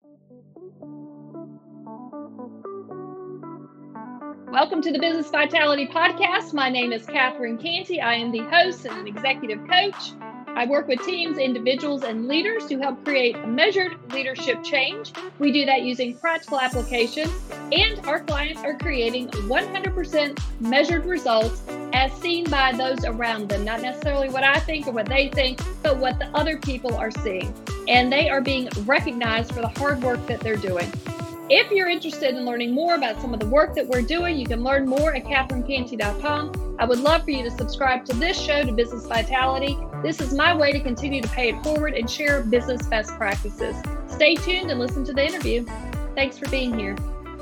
Welcome to the Business Vitality Podcast. My name is Catherine Canty. I am the host and an executive coach. I work with teams, individuals, and leaders to help create a measured leadership change. We do that using practical application, and our clients are creating 100% measured results as seen by those around them. Not necessarily what I think or what they think, but what the other people are seeing. And they are being recognized for the hard work that they're doing. If you're interested in learning more about some of the work that we're doing, you can learn more at catherinecanty.com. I would love for you to subscribe to this show, to Business Vitality. This is my way to continue to pay it forward and share business best practices. Stay tuned and listen to the interview. Thanks for being here.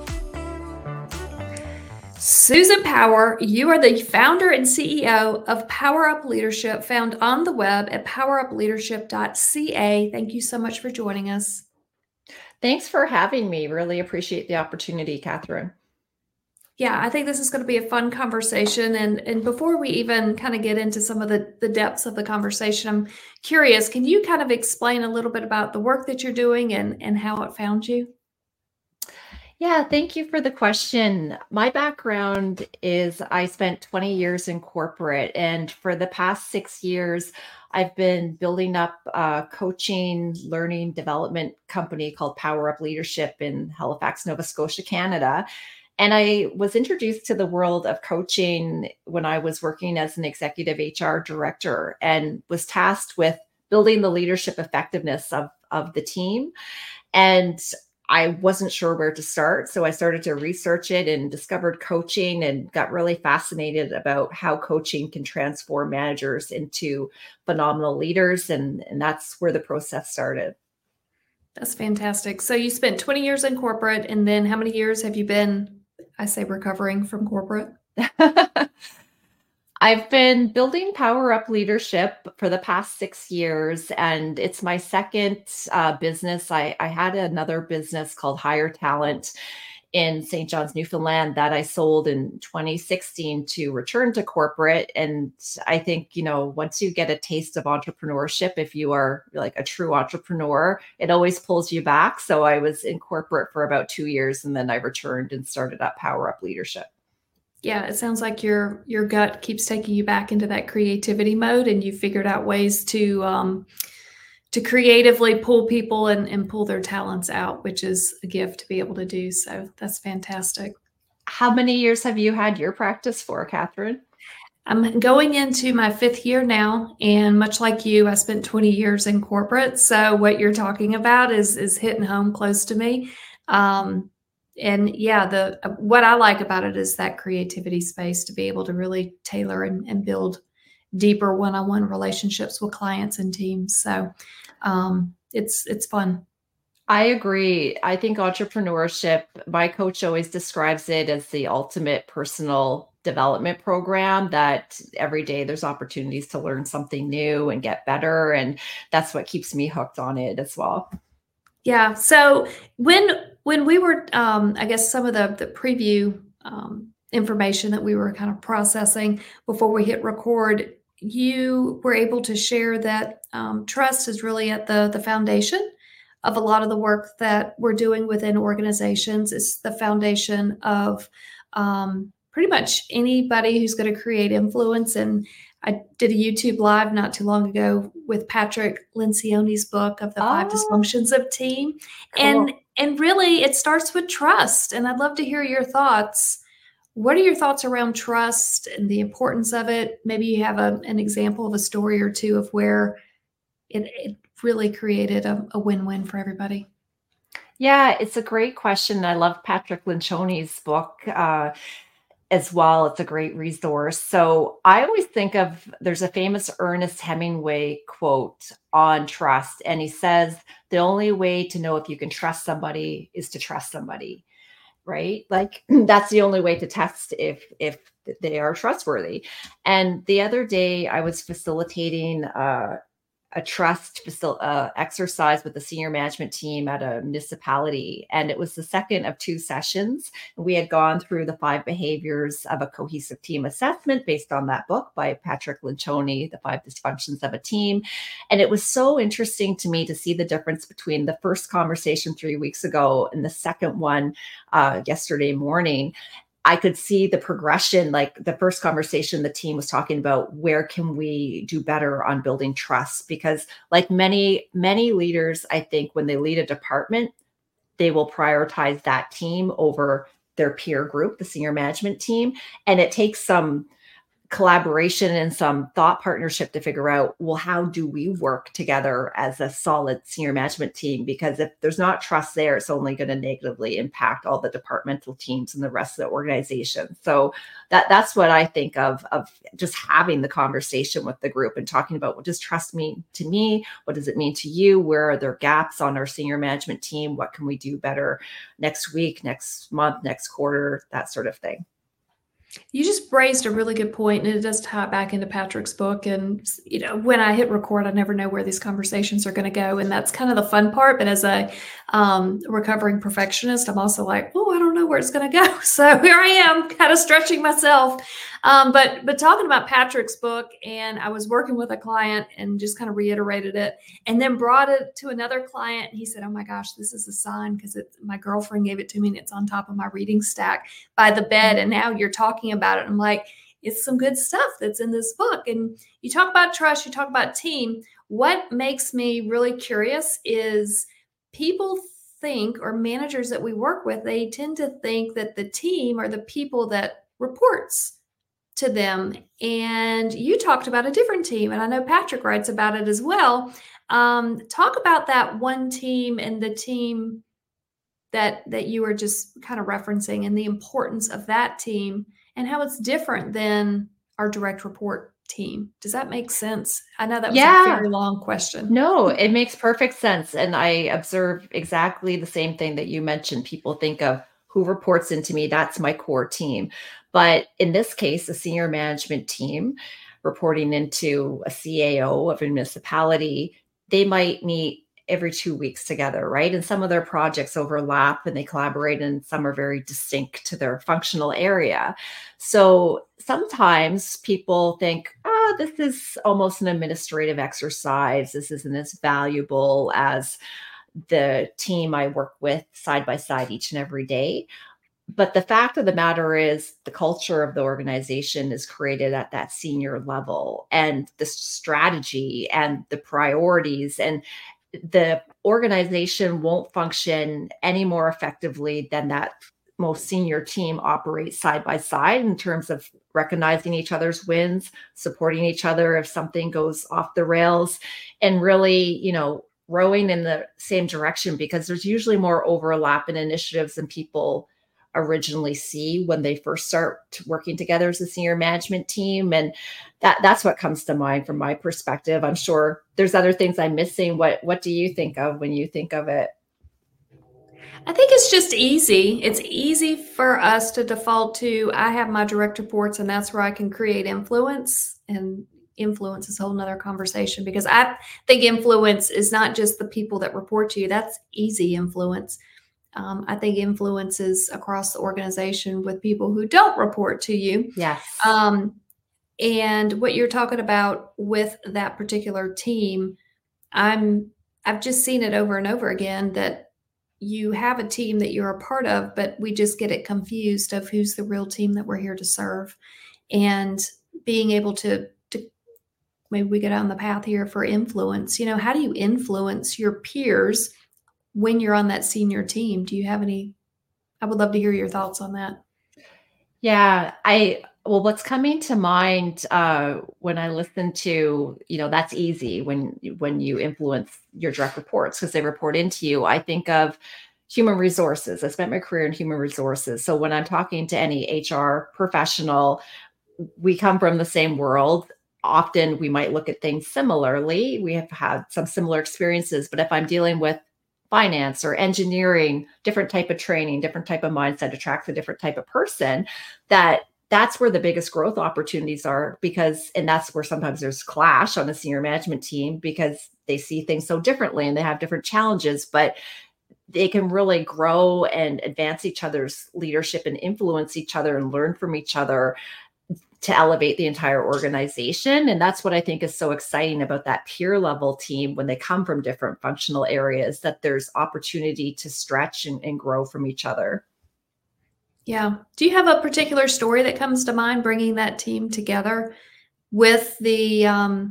Susan Power, you are the founder and CEO of Power Up Leadership, found on the web at powerup.leadership.ca. Thank you so much for joining us. Thanks for having me. Really appreciate the opportunity, Catherine. Yeah, I think this is going to be a fun conversation. And before we even kind of get into some of the depths of the conversation, I'm curious, can you kind of explain a little bit about the work that you're doing and how it found you? Yeah, thank you for the question. My background is I spent 20 years in corporate, and for the past 6 years, I've been building up a coaching, learning, development company called Power Up Leadership in Halifax, Nova Scotia, Canada. And I was introduced to the world of coaching when I was working as an executive HR director and was tasked with building the leadership effectiveness of the team. And I wasn't sure where to start. So I started to research it and discovered coaching and got really fascinated about how coaching can transform managers into phenomenal leaders. And that's where the process started. That's fantastic. So you spent 20 years in corporate, and then how many years have you been, I say, recovering from corporate? I've been building Power Up Leadership for the past 6 years, and it's my second business. I had another business called Higher Talent in St. John's, Newfoundland that I sold in 2016 to return to corporate. And I think, once you get a taste of entrepreneurship, if you are like a true entrepreneur, it always pulls you back. So I was in corporate for about 2 years, and then I returned and started up Power Up Leadership. Yeah, it sounds like your gut keeps taking you back into that creativity mode, and you figured out ways to creatively pull people and pull their talents out, which is a gift to be able to do. So that's fantastic. How many years have you had your practice for, Catherine? I'm going into my 5th year now, and much like you, I spent 20 years in corporate. So what you're talking about is hitting home close to me. And yeah, what I like about it is that creativity space to be able to really tailor and build deeper one-on-one relationships with clients and teams. So it's fun. I agree. I think entrepreneurship, my coach always describes it as the ultimate personal development program, that every day there's opportunities to learn something new and get better. And that's what keeps me hooked on it as well. Yeah. So when we were, I guess some of the preview information that we were kind of processing before we hit record, you were able to share that trust is really at the foundation of a lot of the work that we're doing within organizations. It's the foundation of pretty much anybody who's going to create influence. And I did a YouTube live not too long ago with Patrick Lencioni's book of the 5 Dysfunctions of Team. Cool. And really it starts with trust. And I'd love to hear your thoughts. What are your thoughts around trust and the importance of it? Maybe you have an example of a story or two of where it really created a win-win for everybody. Yeah, it's a great question. I love Patrick Lencioni's book as well. It's a great resource. So I always think of, there's a famous Ernest Hemingway quote on trust. And he says, the only way to know if you can trust somebody is to trust somebody, right? Like that's the only way to test if they are trustworthy. And the other day I was facilitating a trust exercise with the senior management team at a municipality. And it was the second of 2 sessions. We had gone through the 5 behaviors of a cohesive team assessment based on that book by Patrick Lencioni, The 5 Dysfunctions of a Team. And it was so interesting to me to see the difference between the first conversation 3 weeks ago and the second one yesterday morning. I could see the progression. Like the first conversation, the team was talking about where can we do better on building trust? Because like many leaders, I think when they lead a department, they will prioritize that team over their peer group, the senior management team. And it takes some collaboration and some thought partnership to figure out, well, how do we work together as a solid senior management team? Because if there's not trust there, it's only going to negatively impact all the departmental teams and the rest of the organization. So that's what I think of just having the conversation with the group and talking about, what does trust mean to me? What does it mean to you? Where are there gaps on our senior management team? What can we do better next week, next month, next quarter, that sort of thing. You just raised a really good point, and it does tie back into Patrick's book. And, when I hit record, I never know where these conversations are going to go. And that's kind of the fun part. But as a recovering perfectionist, I'm also like, oh, I don't know where it's going to go. So here I am kind of stretching myself. But talking about Patrick's book, and I was working with a client and just kind of reiterated it, and then brought it to another client. And he said, oh my gosh, this is a sign, because my girlfriend gave it to me and it's on top of my reading stack by the bed. And now you're talking about it. I'm like, it's some good stuff that's in this book. And you talk about trust, you talk about team. What makes me really curious is people think, or managers that we work with, they tend to think that the team are the people that reports to them. And you talked about a different team, and I know Patrick writes about it as well. Talk about that one team and the team that you were just kind of referencing, and the importance of that team and how it's different than our direct report team. Does that make sense? I know that was a very long question. No, it makes perfect sense. And I observe exactly the same thing that you mentioned. People think of who reports into me, that's my core team. But in this case, a senior management team reporting into a CAO of a municipality, they might meet every 2 weeks together, right? And some of their projects overlap and they collaborate, and some are very distinct to their functional area. So sometimes people think, this is almost an administrative exercise. This isn't as valuable as the team I work with side by side each and every day. But the fact of the matter is, the culture of the organization is created at that senior level, and the strategy and the priorities, and the organization won't function any more effectively than that most senior team operates side by side in terms of recognizing each other's wins, supporting each other if something goes off the rails, and really, rowing in the same direction, because there's usually more overlap in initiatives than people originally see when they first start working together as a senior management team. And that's what comes to mind from my perspective. I'm sure there's other things I'm missing. What do you think of when you think of it? I think it's just easy. It's easy for us to default to, I have my direct reports and that's where I can create influence. And influence is a whole nother conversation, because I think influence is not just the people that report to you. That's easy influence. I think influence is across the organization with people who don't report to you. Yes. And what you're talking about with that particular team, I've just seen it over and over again, that you have a team that you're a part of, but we just get it confused of who's the real team that we're here to serve. And being able to maybe we go down the path here for influence. How do you influence your peers when you're on that senior team? Do you have any? I would love to hear your thoughts on that. Yeah, what's coming to mind when I listen to, that's easy when you influence your direct reports because they report into you. I think of human resources. I spent my career in human resources. So when I'm talking to any HR professional, we come from the same world. Often we might look at things similarly. We have had some similar experiences, but if I'm dealing with finance or engineering, different type of training, different type of mindset attracts a different type of person that that's where the biggest growth opportunities are, because, and that's where sometimes there's clash on the senior management team because they see things so differently and they have different challenges, but they can really grow and advance each other's leadership and influence each other and learn from each other to elevate the entire organization. And that's what I think is so exciting about that peer level team when they come from different functional areas, that there's opportunity to stretch and grow from each other. Yeah. Do you have a particular story that comes to mind bringing that team together with the,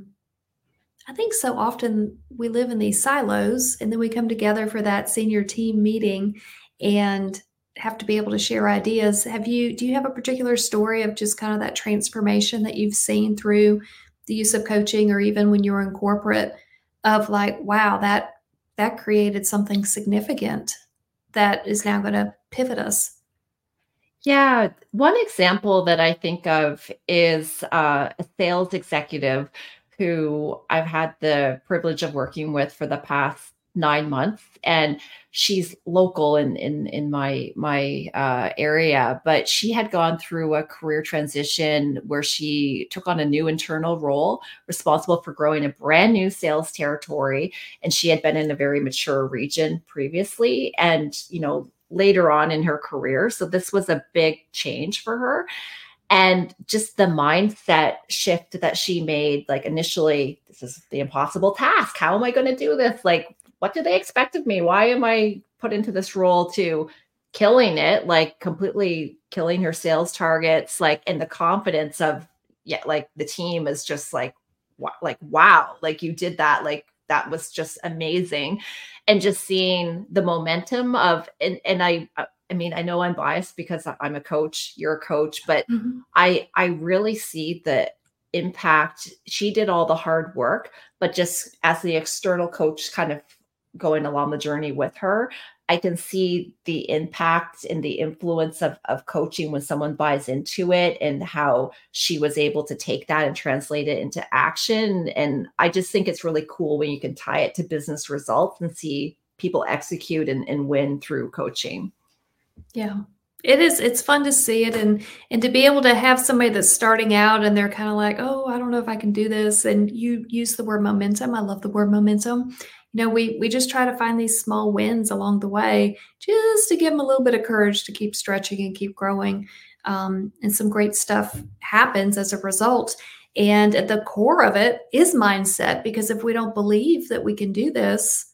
I think so often we live in these silos and then we come together for that senior team meeting and have to be able to share ideas. Do you have a particular story of just kind of that transformation that you've seen through the use of coaching or even when you were in corporate of like, wow, that created something significant that is now going to pivot us? Yeah, one example that I think of is a sales executive who I've had the privilege of working with for the past 9 months, and she's local in my area, but she had gone through a career transition where she took on a new internal role, responsible for growing a brand new sales territory, and she had been in a very mature region previously, and later on in her career. So this was a big change for her. And just the mindset shift that she made, like initially, this is the impossible task. How am I going to do this? Like, what do they expect of me? Why am I put into this role, to killing it, like completely killing her sales targets, like, and the confidence of, yeah, like the team is just like, wow, like you did that. Like, that was just amazing. And just seeing the momentum of, and I mean, I know I'm biased because I'm a coach, you're a coach, but Mhm. I really see the impact. She did all the hard work, but just as the external coach kind of going along the journey with her, I can see the impact and the influence of coaching when someone buys into it, and how she was able to take that and translate it into action. And I just think it's really cool when you can tie it to business results and see people execute and win through coaching. Yeah. It is, it's fun to see it and to be able to have somebody that's starting out and they're kind of like, "Oh, I don't know if I can do this." And you use the word momentum. I love the word momentum. We just try to find these small wins along the way just to give them a little bit of courage to keep stretching and keep growing. And some great stuff happens as a result. And at the core of it is mindset, because if we don't believe that we can do this,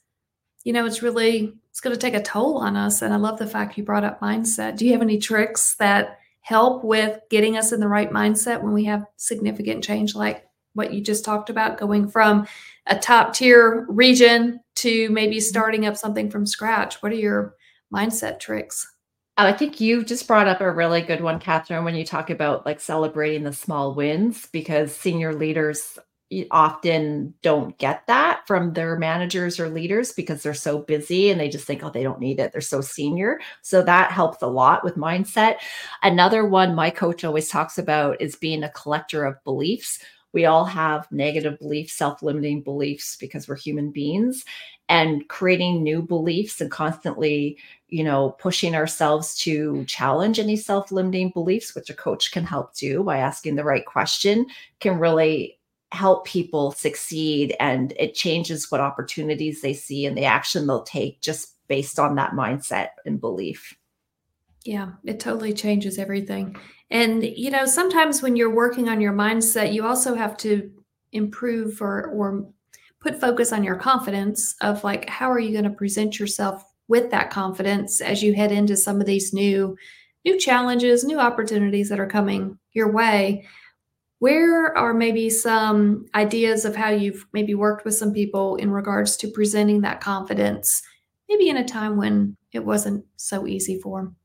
it's gonna take a toll on us, and I love the fact you brought up mindset. Do you have any tricks that help with getting us in the right mindset when we have significant change like what you just talked about, going from a top tier region to maybe starting up something from scratch? What are your mindset tricks? I think you just brought up a really good one, Catherine, when you talk about like celebrating the small wins, because senior leaders often don't get that from their managers or leaders because they're so busy and they just think, oh, they don't need it. They're so senior. So that helps a lot with mindset. Another one my coach always talks about is being a collector of beliefs. We all have negative beliefs, self limiting beliefs, because we're human beings, and creating new beliefs and constantly pushing ourselves to challenge any self limiting beliefs, which a coach can help do by asking the right question, can really help people succeed. And it changes what opportunities they see and the action they'll take just based on that mindset and belief. Yeah, it totally changes everything. And, sometimes when you're working on your mindset, you also have to improve or put focus on your confidence of like, how are you going to present yourself with that confidence as you head into some of these new challenges, new opportunities that are coming your way? Where are maybe some ideas of how you've maybe worked with some people in regards to presenting that confidence, maybe in a time when it wasn't so easy for them?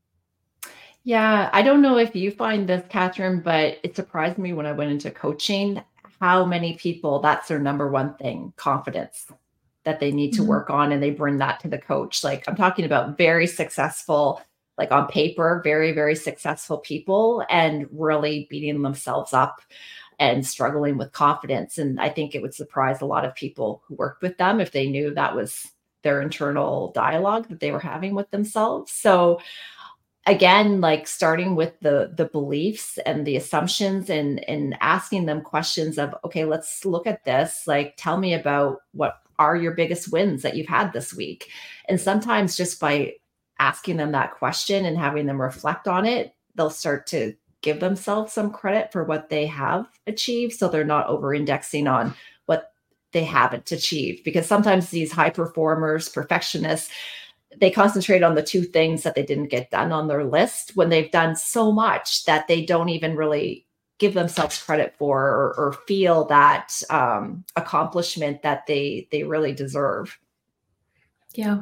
Yeah, I don't know if you find this, Catherine, but it surprised me when I went into coaching how many people that's their number one thing, confidence, that they need to work on, and they bring that to the coach. Like, I'm talking about very successful, like on paper, very, very successful people, and really beating themselves up and struggling with confidence. And I think it would surprise a lot of people who worked with them if they knew that was their internal dialogue that they were having with themselves. So again, like starting with the beliefs and the assumptions, and asking them questions of, okay, let's look at this. Like, tell me about what are your biggest wins that you've had this week. And sometimes just by asking them that question and having them reflect on it, they'll start to give themselves some credit for what they have achieved. So they're not over indexing on what they haven't achieved. Because sometimes these high performers, perfectionists, they concentrate on the two things that they didn't get done on their list when they've done so much that they don't even really give themselves credit for, or feel that accomplishment that they really deserve. Yeah.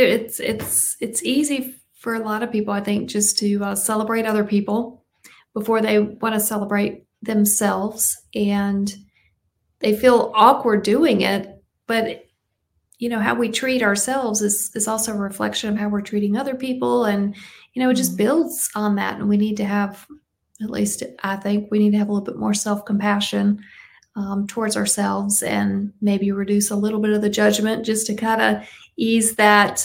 It's easy for a lot of people, I think, just to celebrate other people before they want to celebrate themselves, and they feel awkward doing it. But how we treat ourselves is also a reflection of how we're treating other people, and it just Mm. builds on that. And we need to have, at least I think, we need to have a little bit more self-compassion towards ourselves, and maybe reduce a little bit of the judgment, just to kind of ease that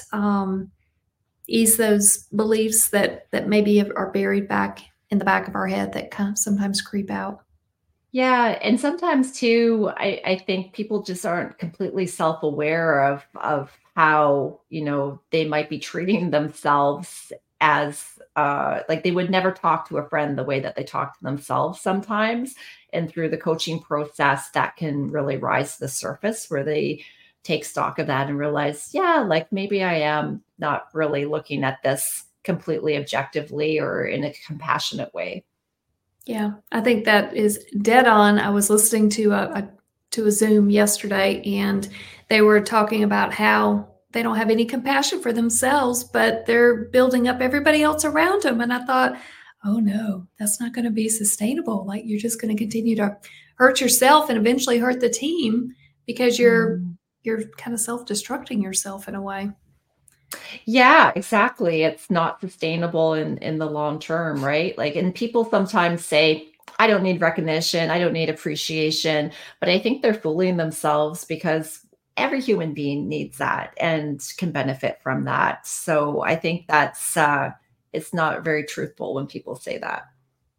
ease those beliefs that maybe are buried back in the back of our head, that kind of sometimes creep out. Yeah, and sometimes too, I think people just aren't completely self-aware of how, they might be treating themselves as like they would never talk to a friend the way that they talk to themselves sometimes. And through the coaching process, that can really rise to the surface where they take stock of that and realize, yeah, like maybe I am not really looking at this completely objectively or in a compassionate way. Yeah, I think that is dead on. I was listening to a Zoom yesterday, and they were talking about how they don't have any compassion for themselves, but they're building up everybody else around them. And I thought, oh no, that's not going to be sustainable. Like, you're just going to continue to hurt yourself and eventually hurt the team, because Mm. you're kind of self-destructing yourself in a way. Yeah, exactly. It's not sustainable in the long term, right? Like, and people sometimes say, I don't need recognition, I don't need appreciation, but I think they're fooling themselves, because every human being needs that and can benefit from that. So I think that's it's not very truthful when people say that.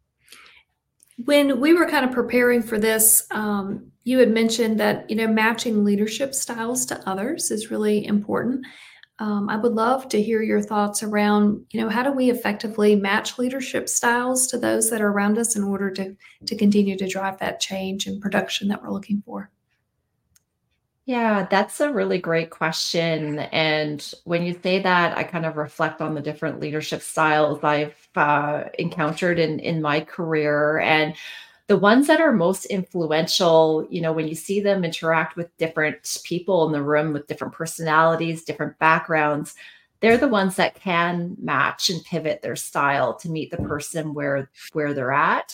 When we were kind of preparing for this, you had mentioned that matching leadership styles to others is really important. I would love to hear your thoughts around, how do we effectively match leadership styles to those that are around us in order to continue to drive that change and production that we're looking for? Yeah, that's a really great question. And when you say that, I kind of reflect on the different leadership styles I've encountered in my career. And the ones that are most influential, when you see them interact with different people in the room with different personalities, different backgrounds, they're the ones that can match and pivot their style to meet the person where they're at.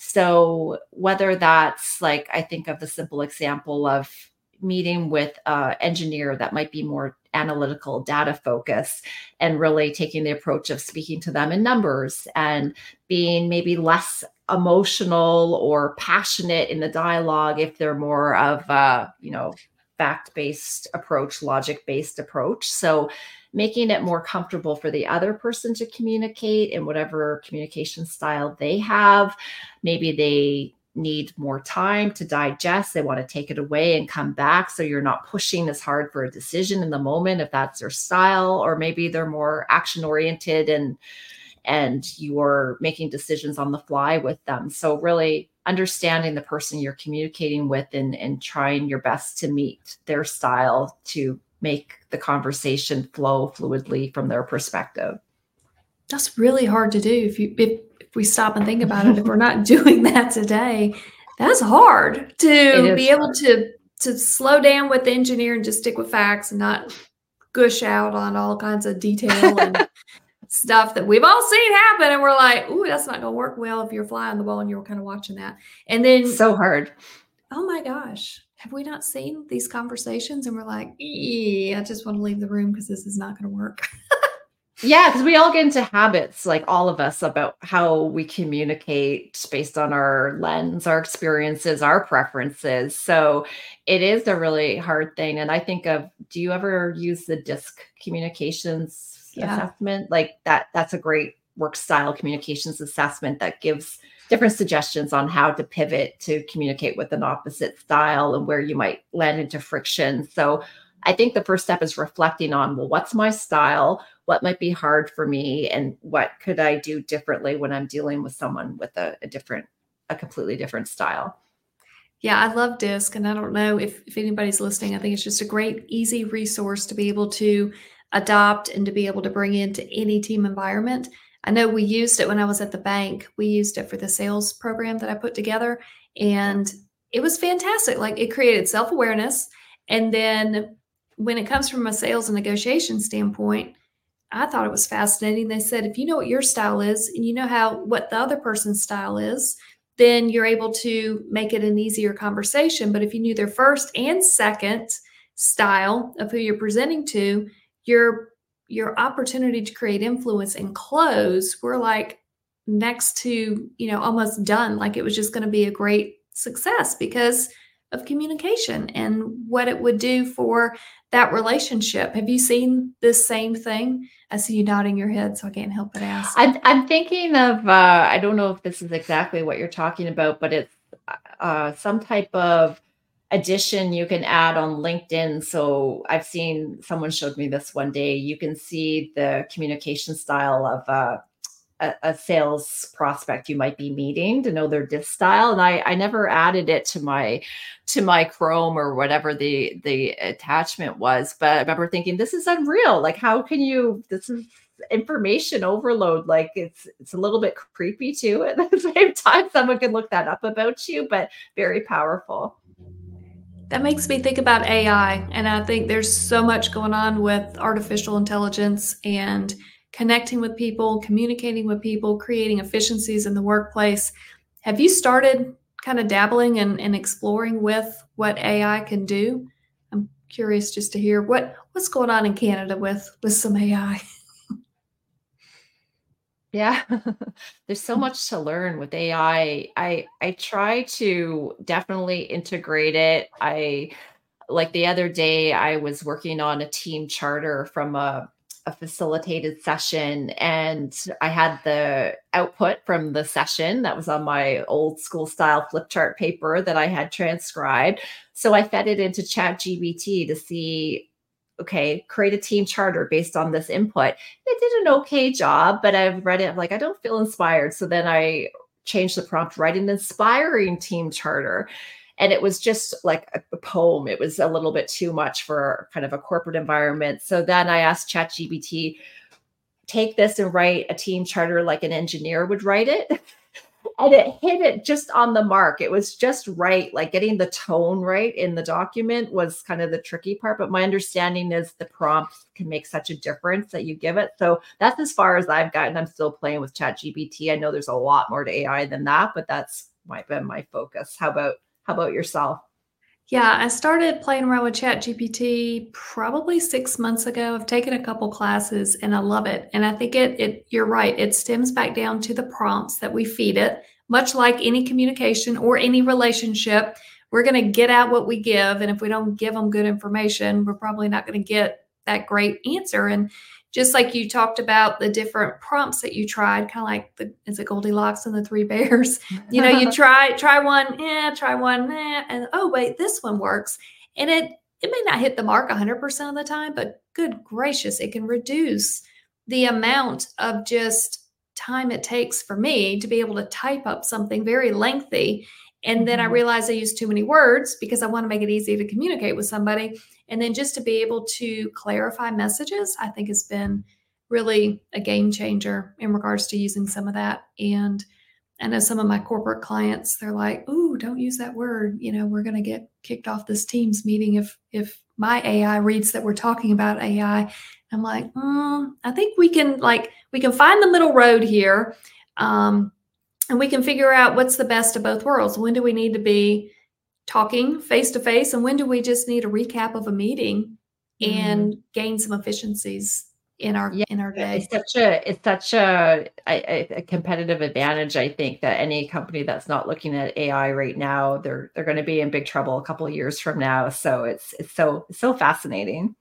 So whether that's, like, I think of the simple example of meeting with an engineer that might be more analytical, data focused, and really taking the approach of speaking to them in numbers, and being maybe less emotional or passionate in the dialogue if they're more of a, fact-based approach, logic-based approach. So making it more comfortable for the other person to communicate in whatever communication style they have. Maybe they need more time to digest. They want to take it away and come back. So you're not pushing as hard for a decision in the moment if that's their style. Or maybe they're more action oriented, and you're making decisions on the fly with them. So really understanding the person you're communicating with, and trying your best to meet their style to make the conversation flow fluidly from their perspective. That's really hard to do if we stop and think about it. If we're not doing that today, that's hard It to is be able hard. to slow down with the engineer and just stick with facts, and not gush out on all kinds of detail and stuff that we've all seen happen, and we're like, "Ooh, that's not gonna work well," if you're fly on the wall and you were kind of watching that. And then, So hard. oh my gosh, have we not seen these conversations? And we're like, I just want to leave the room because this is not gonna work. Yeah, because we all get into habits, like all of us, about how we communicate based on our lens, our experiences, our preferences. So it is a really hard thing. And I think of, do you ever use the DISC communications Yeah. assessment? Like that's a great work style communications assessment that gives different suggestions on how to pivot to communicate with an opposite style and where you might land into friction. So I think the first step is reflecting on, well, what's my style? What might be hard for me? And what could I do differently when I'm dealing with someone with a completely different style? Yeah, I love DISC, and I don't know if anybody's listening. I think it's just a great, easy resource to be able to adopt and to be able to bring into any team environment. I know we used it when I was at the bank. We used it for the sales program that I put together, and it was fantastic. Like it created self awareness. And then when it comes from a sales and negotiation standpoint, I thought it was fascinating. They said, if you know what your style is and you know how what the other person's style is, then you're able to make it an easier conversation. But if you knew their first and second style of who you're presenting to, your your opportunity to create influence and close were like next to, almost done. Like it was just going to be a great success because of communication and what it would do for that relationship. Have you seen this same thing? I see you nodding your head, so I can't help but ask. I'm thinking of, I don't know if this is exactly what you're talking about, but it's some type of addition you can add on LinkedIn. So I've seen someone showed me this one day. You can see the communication style of a sales prospect you might be meeting to know their diff style. And I never added it to my Chrome or whatever the attachment was, but I remember thinking, this is unreal. Like, how can you, this is information overload. Like it's a little bit creepy too. At the same time, someone can look that up about you, but very powerful. That makes me think about AI, and I think there's so much going on with artificial intelligence and connecting with people, communicating with people, creating efficiencies in the workplace. Have you started kind of dabbling and exploring with what AI can do? I'm curious just to hear what's going on in Canada with some AI. Yeah. There's so much to learn with AI. I try to definitely integrate it. I like the other day I was working on a team charter from a facilitated session, and I had the output from the session that was on my old school style flip chart paper that I had transcribed. So I fed it into ChatGPT to see, okay, create a team charter based on this input. It did an okay job, but I've read it, I'm like, I don't feel inspired. So then I changed the prompt, write an inspiring team charter. And it was just like a poem. It was a little bit too much for kind of a corporate environment. So then I asked ChatGPT, take this and write a team charter like an engineer would write it. And it hit it just on the mark. It was just right. Like getting the tone right in the document was kind of the tricky part. But my understanding is the prompts can make such a difference that you give it. So that's as far as I've gotten. I'm still playing with ChatGPT. I know there's a lot more to AI than that, but that's been my focus. How about yourself? Yeah, I started playing around with ChatGPT probably 6 months ago. I've taken a couple classes and I love it. And I think you're right. It stems back down to the prompts that we feed it, much like any communication or any relationship. We're going to get out what we give. And if we don't give them good information, we're probably not going to get that great answer. And just like you talked about the different prompts that you tried, kind of like is it Goldilocks and the Three Bears? You try one, try one, and oh wait, this one works. And it may not hit the mark 100% of the time, but good gracious, it can reduce the amount of just time it takes for me to be able to type up something very lengthy. And then I Mhm. realize I use too many words because I want to make it easy to communicate with somebody. And then just to be able to clarify messages, I think has been really a game changer in regards to using some of that. And I know some of my corporate clients, they're like, "Ooh, don't use that word. We're going to get kicked off this Teams meeting if my AI reads that we're talking about AI." I'm like, I think we can find the middle road here, um, and we can figure out what's the best of both worlds. When do we need to be talking face to face, and when do we just need a recap of a meeting Mm. and gain some efficiencies in our Yeah, in our day? it's such a competitive advantage. I think that any company that's not looking at AI right now, they're going to be in big trouble a couple of years from now. So it's so fascinating.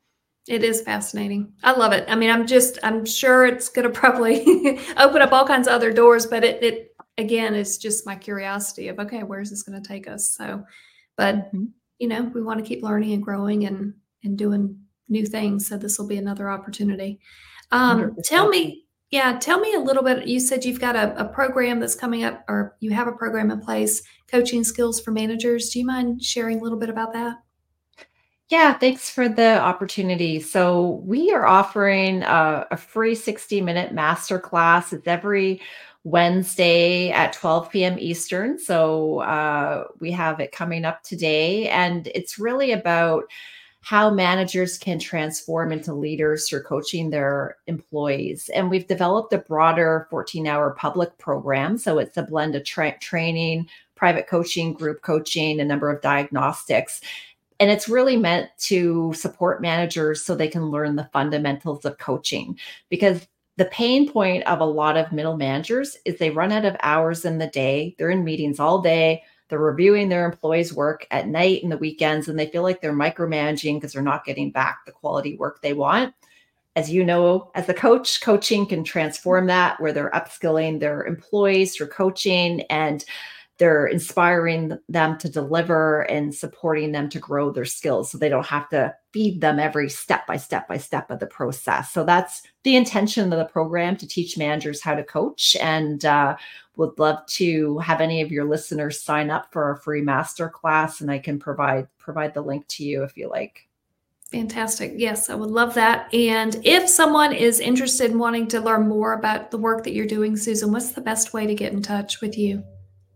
It is fascinating. I love it. I mean, I'm sure it's going to probably open up all kinds of other doors, but it again, it's just my curiosity of, okay, where's this going to take us? So, but Mhm. we want to keep learning and growing and doing new things. So this will be another opportunity. Tell 100%. me, yeah, tell me a little bit. You said you've got a program that's coming up, or you have a program in place, coaching skills for managers. Do you mind sharing a little bit about that? Yeah, thanks for the opportunity. So, we are offering a free 60-minute masterclass. It's every Wednesday at 12 p.m. Eastern. So, we have it coming up today. And it's really about how managers can transform into leaders through coaching their employees. And we've developed a broader 14-hour public program. So, it's a blend of training, private coaching, group coaching, a number of diagnostics. And it's really meant to support managers so they can learn the fundamentals of coaching. Because the pain point of a lot of middle managers is they run out of hours in the day. They're in meetings all day. They're reviewing their employees' work at night and the weekends, and they feel like they're micromanaging because they're not getting back the quality work they want. As you know, as a coach, coaching can transform that, where they're upskilling their employees through coaching, and they're inspiring them to deliver and supporting them to grow their skills so they don't have to feed them every step by step of the process. So that's the intention of the program, to teach managers how to coach. And would love to have any of your listeners sign up for a free master class, and I can provide the link to you if you like. Fantastic. Yes, I would love that. And if someone is interested in wanting to learn more about the work that you're doing, Susan, what's the best way to get in touch with you?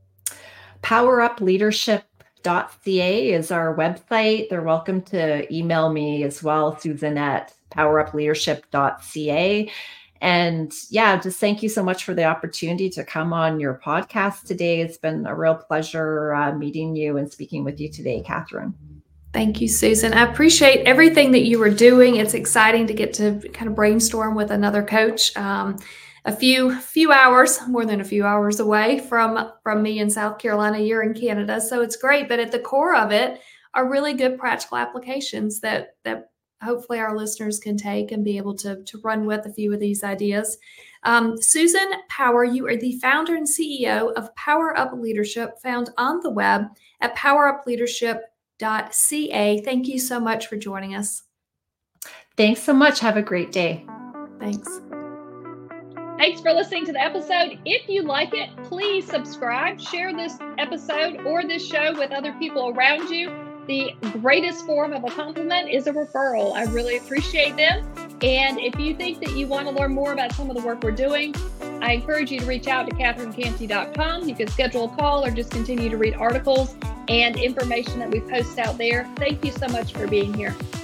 Powerupleadership.ca is our website. They're welcome to email me as well, Susan at powerupleadership.ca. And yeah, just thank you so much for the opportunity to come on your podcast today. It's been a real pleasure meeting you and speaking with you today, Catherine. Thank you, Susan. I appreciate everything that you were doing. It's exciting to get to kind of brainstorm with another coach. A few hours, more than a few hours away from me in South Carolina. You're in Canada, so it's great. But at the core of it are really good practical applications that hopefully our listeners can take and be able to run with a few of these ideas. Susan Power, you are the founder and CEO of Power Up Leadership, found on the web at powerupleadership.ca. Thank you so much for joining us. Thanks so much. Have a great day. Thanks. Thanks for listening to the episode. If you like it, please subscribe, share this episode or this show with other people around you. The greatest form of a compliment is a referral. I really appreciate them. And if you think that you want to learn more about some of the work we're doing, I encourage you to reach out to catherinecanty.com. You can schedule a call or just continue to read articles and information that we post out there. Thank you so much for being here.